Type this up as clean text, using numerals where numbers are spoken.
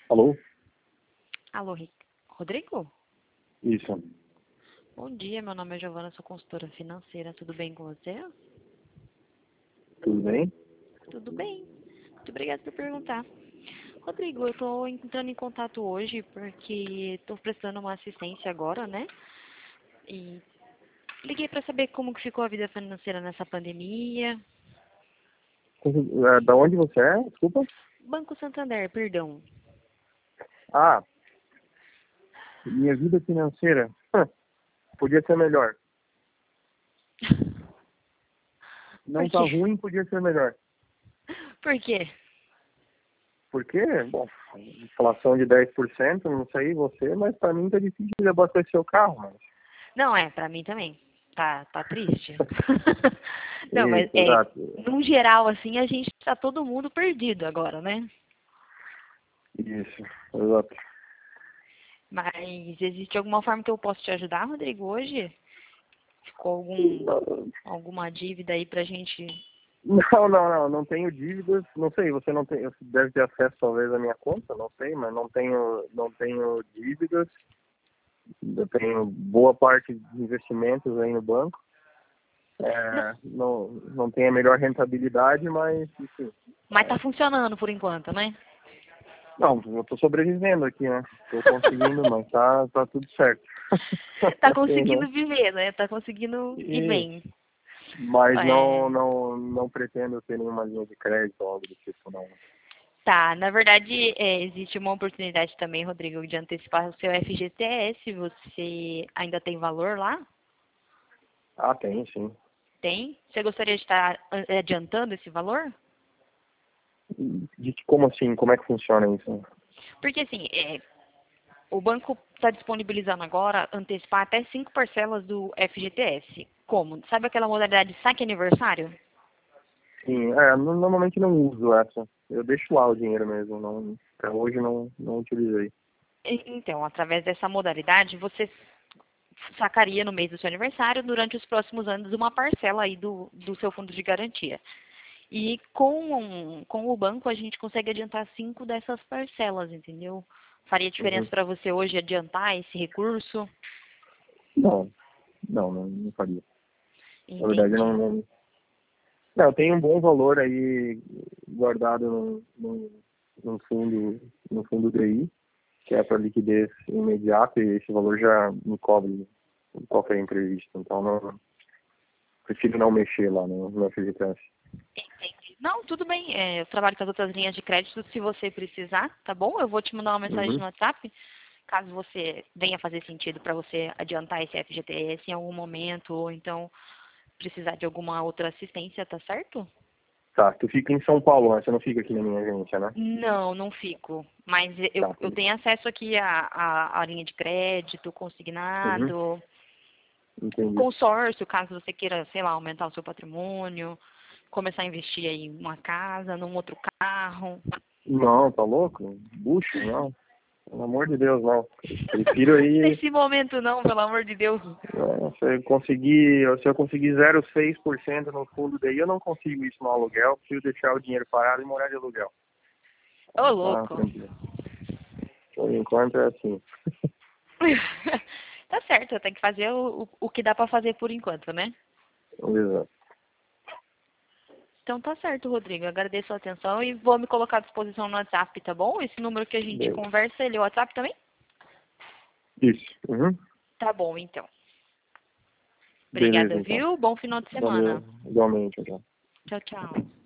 Alô? Alô, Rodrigo? Isso. Bom dia, meu nome é Giovana, sou consultora financeira. Tudo bem com você? Tudo bem? Tudo bem. Muito obrigada por perguntar. Rodrigo, eu estou entrando em contato hoje porque estou prestando uma assistência agora, né? E liguei para saber como que ficou a vida financeira nessa pandemia. Da onde você é? Desculpa. Banco Santander, perdão. Ah, minha vida financeira. Podia ser melhor. Não Por tá quê? ruim, podia ser melhor. Por quê? Porque, bom, inflação de 10%, não sei você, mas pra mim tá difícil de abastecer o carro, mas... Não, para mim também. Tá triste. Não, mas Isso, exato. num geral, assim, a gente tá todo mundo perdido agora, né? Isso, exato. Mas existe alguma forma que eu posso te ajudar, Rodrigo, hoje? Ficou alguma dívida aí pra gente? Não tenho dívidas, não sei, você não tem, você deve ter acesso talvez à minha conta, não sei, mas não tenho dívidas. Eu tenho boa parte de investimentos aí no banco. Não, Não tem a melhor rentabilidade, mas enfim. mas tá funcionando por enquanto, né? Não, eu tô sobrevivendo aqui, né? Tô conseguindo, mas tá tudo certo. Tá conseguindo viver, né? Tá conseguindo ir E, bem. mas É, não pretendo ter nenhuma linha de crédito ou algo do tipo, não. tá, na verdade, existe uma oportunidade também, Rodrigo, de antecipar o seu FGTS. Você ainda tem valor lá? Ah, tem, sim. Tem? Você gostaria de estar adiantando esse valor? Como assim? Como é que funciona isso? Porque assim, o banco está disponibilizando agora antecipar até 5 parcelas do FGTS. Como? Sabe aquela modalidade saque aniversário? Sim, normalmente não uso essa. Eu deixo lá o dinheiro mesmo. Não, até hoje não utilizei. Então, através dessa modalidade, você sacaria no mês do seu aniversário, durante os próximos anos, uma parcela aí do seu fundo de garantia. E com o banco, a gente consegue adiantar 5 dessas parcelas, entendeu? Faria diferença Uhum. para você hoje adiantar esse recurso? Não, não faria. Na verdade, Entendi. não, eu tenho um bom valor aí guardado no fundo DI, que é para liquidez imediata, e esse valor já me cobre qualquer imprevisto. Então, prefiro não mexer lá no FGTS. Não, tudo bem. Eu trabalho com as outras linhas de crédito se você precisar, tá bom? Eu vou te mandar uma mensagem Uhum. no WhatsApp, caso você venha fazer sentido para você adiantar esse FGTS em algum momento, ou então precisar de alguma outra assistência, tá certo? Tá, tu fica em São Paulo, né? Você não fica aqui na minha agência, né? Não, não fico. Mas Tá. eu tenho acesso aqui à linha de crédito, Uhum. consignado, Entendi. consórcio, caso você queira, sei lá, aumentar o seu patrimônio, começar a investir aí em uma casa, num outro carro. Não, tá louco? Bucho, não. Pelo amor de Deus, não. Prefiro aí. Nesse momento não, pelo amor de Deus. Se eu conseguir 0,6% no fundo daí, eu não consigo isso no aluguel. Preciso deixar o dinheiro parado e morar de aluguel. Ô, Tá, louco. tranquilo. Por enquanto é assim. Tá certo, tem que fazer o que dá pra fazer por enquanto, né? Exato. Então tá certo, Rodrigo. Eu agradeço a atenção e vou me colocar à disposição no WhatsApp, tá bom? Esse número que a gente conversa, ele é o WhatsApp também? Isso. Uhum. Tá bom, então. Beleza, Obrigada, então. viu? Bom final de semana. Valeu, igualmente, então. Tchau, tchau.